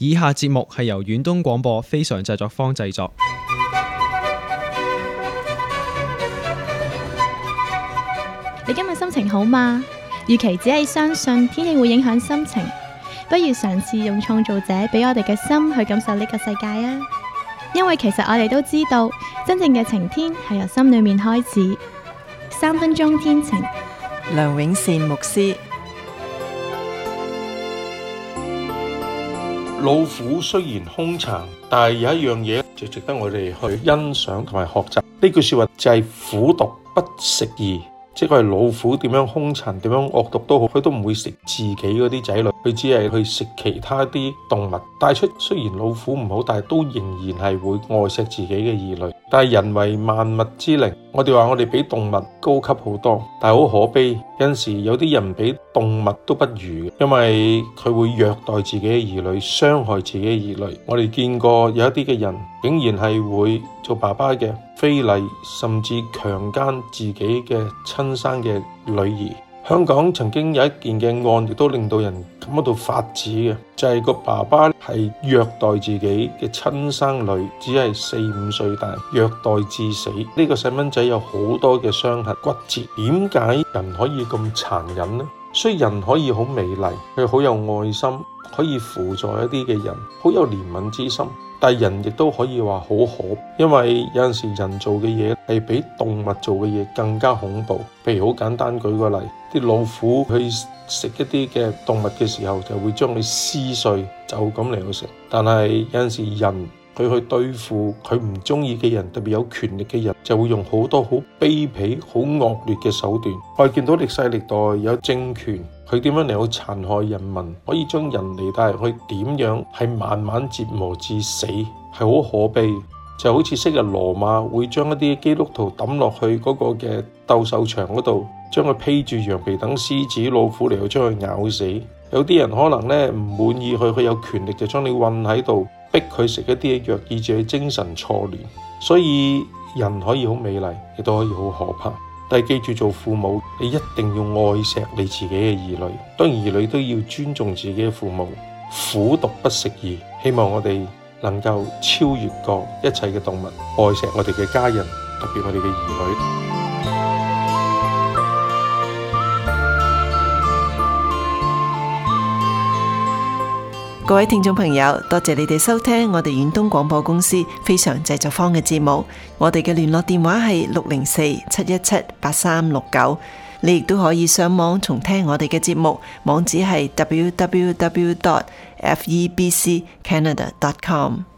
以下節目係由遠東廣播非常製作坊製作。 你今日心情好嗎？與其只係相信天氣會影響心情，不如嘗試用創造者俾我哋嘅心去感受呢個世界啊！因為其實我哋都知道，真正嘅晴天係由心裏面開始。3分鐘天晴， 梁永善牧師。 老虎雖然兇殘，但係有一樣嘢就值得我哋去欣賞同埋學習。呢句說話就係虎毒不食兒。即係老虎點樣兇殘，點樣惡毒都好，佢都唔會食自己嗰啲仔女，佢只係去食其他啲動物。帶出雖然老虎唔好，但係都仍然係會愛錫自己嘅兒女。但係人為萬物之靈，我哋話我哋比動物高級好多，但係好可悲，有陣時有啲人比動物都不如，因為佢會虐待自己嘅兒女，傷害自己嘅兒女。我哋見過有一啲嘅人，竟然係會做爸爸嘅非禮，甚至強姦自己嘅親生嘅女兒。香港曾經有一件嘅案，亦都令到人感到發指嘅，就係個爸爸係虐待自己嘅親生女，只係4-5歲大，虐待至死。呢個細蚊仔有好多嘅傷痕骨折。點解人可以咁殘忍呢？雖然人可以好美麗，佢好有愛心，可以輔助一啲嘅人，好有憐憫之心，但係人亦都可以話好可，因為有陣時人做嘅嘢係比動物做嘅嘢更加恐怖。譬如好簡單舉個例，啲老虎去食一啲嘅動物嘅時候，就會將佢撕碎，就咁嚟去食。但係有陣時人佢去對付佢唔中意嘅人，特別有權力嘅人，就會用好多好卑鄙、好惡劣嘅手段。我哋見到歷世歷代有政權，佢點樣嚟去殘害人民，可以將人嚟帶入去點樣係慢慢折磨至死，係好可悲。就好似昔日羅馬會將一啲基督徒抌落去嗰個嘅鬥獸場嗰度，將佢披住羊皮等獅子老虎嚟去將佢咬死。有啲人可能咧唔滿意佢有權力，就將你韞喺度，逼佢食一啲嘅藥，以致佢精神錯亂。所以人可以好美麗，亦都可以好可怕。但係記住，做父母你一定要愛錫你自己嘅兒女，當然兒女都要尊重自己嘅父母。虎毒不食兒，希望我哋能夠超越過一切嘅動物，愛錫我哋嘅家人，特別我哋嘅兒女。 各位聽眾朋友，多謝你哋收聽我哋遠東廣播公司非常製作坊嘅節目。我哋嘅聯絡電話係604-717-8369。你亦都可以上網重聽我哋嘅節目，網址係www.febccanada.com。